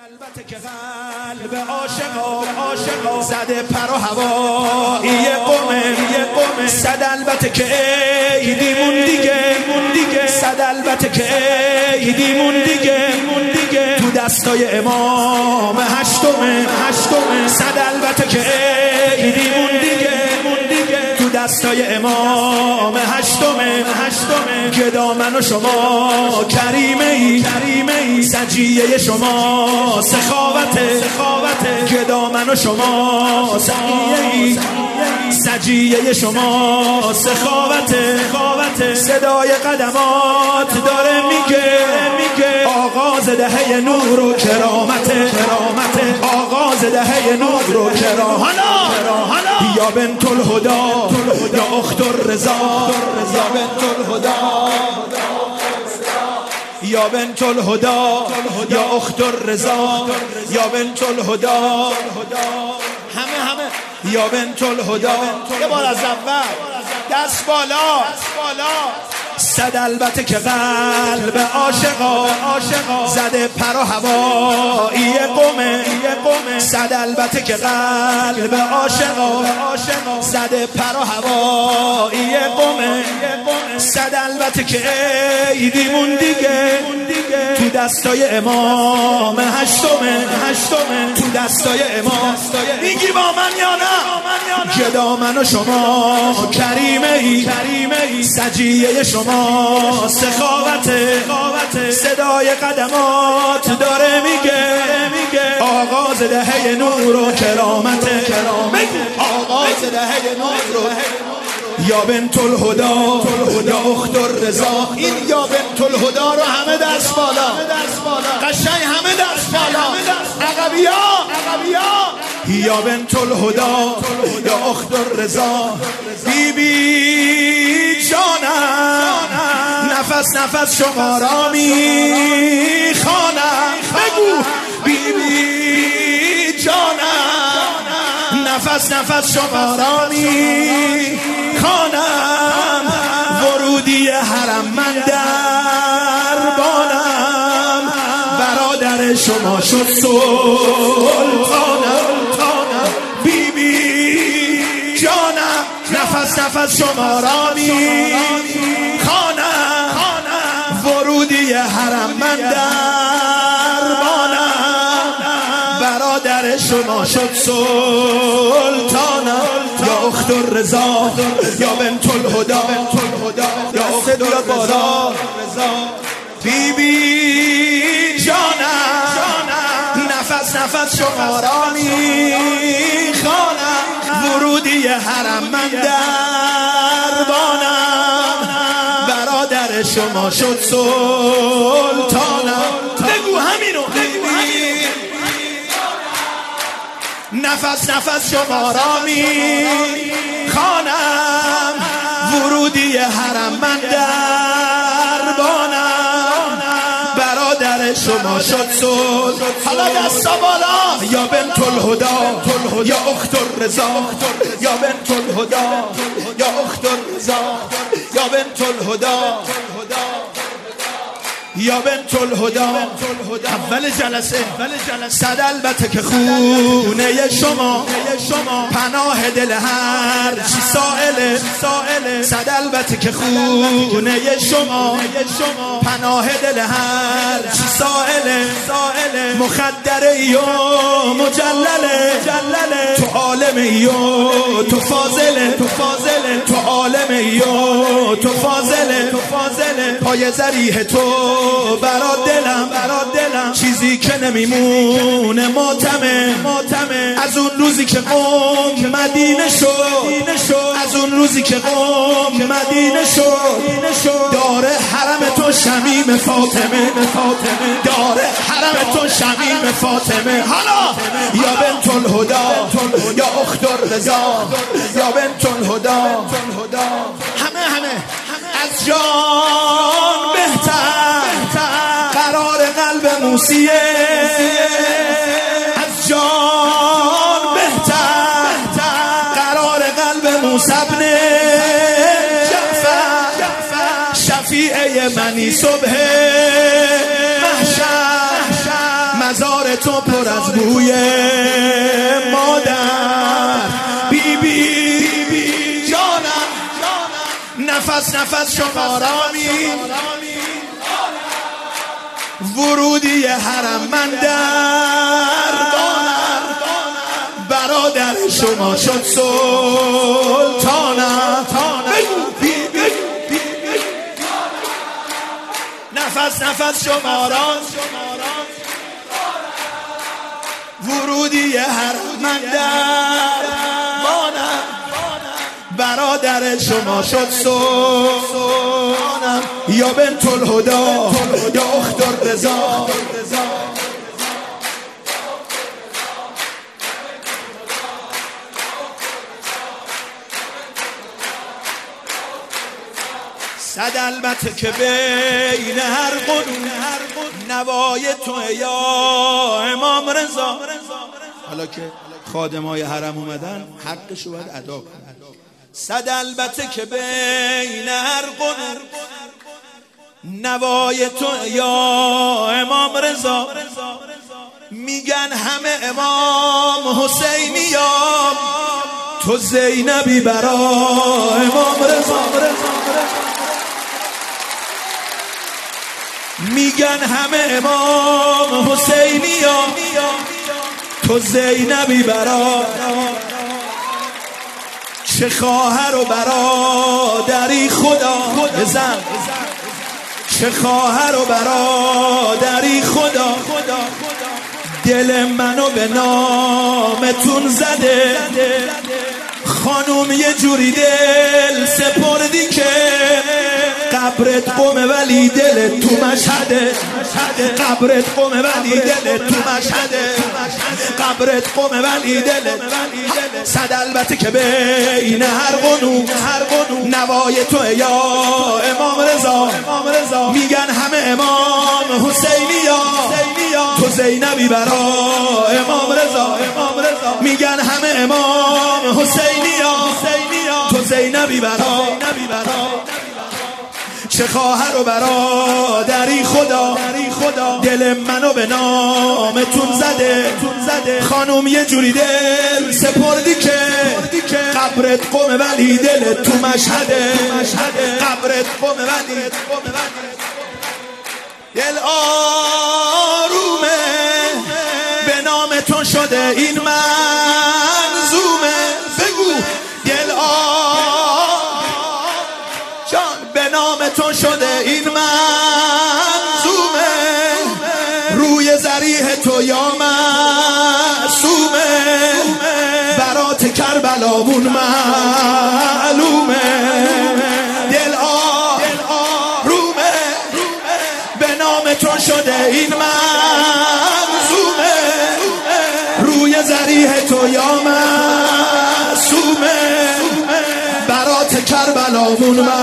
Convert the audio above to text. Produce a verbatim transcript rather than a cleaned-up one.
البته که قلب عاشقا عاشقا زده پر و هوایی قمه قمه صد البته که عیدیمون دیگه مون دیگه صد البته که عیدیمون دیگه مون دیگه تو دستای امام هشتمه هشتمه صد البته که عیدیمون دیگه مون دیگه تو دستای امام هشتمه هشتمه که دامن و شما کریمه ای کریمه ای سجیه شما سخاوته سخاوته که دامن و شما سجیه ای سجیه شما سخاوته سخاوته صدای قدمات داره میگه میگه آغاز دهه نور و کرامته کرامته آغاز دهه نور و کرامته یا بنت الهدا یا اخت الرضا یا بنت الهدا یا بنت الهدا یا اخت الرضا یا بنت الهدا همه همه یا بنت الهدا یه بار از اول دست بالا صد البته که قلب عاشقا عاشقا زده پر و هوایی قمه قمه صد البته که قلب عاشقا عاشقا زده پر و هوایی قمه صد البته که عیدیمون دیگه تو دستای امام هشتمه هشتمه تو دستای امام میگی با من یا نه که دامن و شما کریمه ای کریمه ای سجیه شما سخاوته صدای قدمات داره میگه میگه آغاز دهه نور و کرامته آغاز دهه نور و یا بنت الهدا یا اخت الرضا این یا بنت الهدا رو همه دست بالا قشنگ همه دست بالا عقبیا عقبیا یا بنت الهدا یا اخت الرضا بی بی جانم نفس نفس شما را می خوانم بگو بی بی جانم نفس نفس شما را می خوانم ورودی حرم من دربانم برادر شما شد سلطانم بی بی جانم نفس نفس شما را می خوانم ورودی حرم من دربانم برادر شما شد سلطانم یا اخت الرضا یا بنت الهدا یا اخت الرضا بی بی جانم نفس نفس شما را می خوانم ورودی حرم من دربانم برادر شما شد سلطانم بگو همینو بگو همینو نفس نفس شما را می خوانم ورودی حرم من دربانم برادر شما شد سلطانم حالا دستا بالا یا بنت الهدا یا اخت الرضا یا بنت الهدا یا اخت الرضا یا بنت الهدا یا بنت الهدا اول جلسه صد البته که خونه شما پناه دل هر چی سائله صد البته که خونه شما پناه دل هر چی سائله مخدره ای و مجلله تو عالم ای و تو فاضله تو عالم ای و تو فاضله پای ذریح تو برا دلم برا دلم چیزی که نمیمونه ماتمه از اون روزی که قوم مدینه شد از اون روزی که قوم مدینه شد داره حرم تو شمیم فاطمه داره حرم تو شمیم فاطمه حالا یا بنت الهدا یا اخت الرضا یا بنت الهدا همه همه از جان بهتر قرار قلب موسیه از جان بهتر قرار قلب موسی ابن جعفر شفیع منی صبح محشر مزار مزار تو پر از بوی مادر. بی بی بی جانم نفس نفس شمارانی ورودی حرم من در برادر شما شد سلطانم. نفس نفس شماران ورودی حرم من در برادر شما شد سلطانم. یا بنت الهدا یا اخت الرضا صد البته که بین هر قانون نوای تو یا امام رضا. حالا که خادمای حرم اومدن حقشو باید ادا کنن. صد البته که بین هر قانون نوای تو یا امام رضا. میگن همه امام حسینی یا تو زینبی برا امام رضا. میگن همه امام حسینی یا تو زینبی برا. چه خواهر و برادری خدا بزن، چه خواهر و برادری خدا دل منو به نامتون زده. خانوم یه جوری دل سپردی که قبرت قوم ولی دل تو مشهده. قبرت قوم ولی دل تو مشهده. قبرت قوم ولی دل. صد البته که بین هر قانون نوای تو یا امام رضا. میگن همه امام حسینی یا تو زینبی برا امام رضا. میگن همه امام حسینی یا تو زینبی برا. چه خواهر و برادری خدا دل منو به نامتون زده. خانوم یه جوری دل سپردی که قبرت قوم ولی دل تو مشهده. قبرت قوم ولی دل آرومه به نامتون شده این منظومه. بگو دل آرومه به نامتون شده این منظومه. روی ذریح تو یا معصومه برات کربلامون معلومه. دل آرومه به نامتون شده این منظومه. روی ذریح تو یا معصومه برات کربلامون معلومه.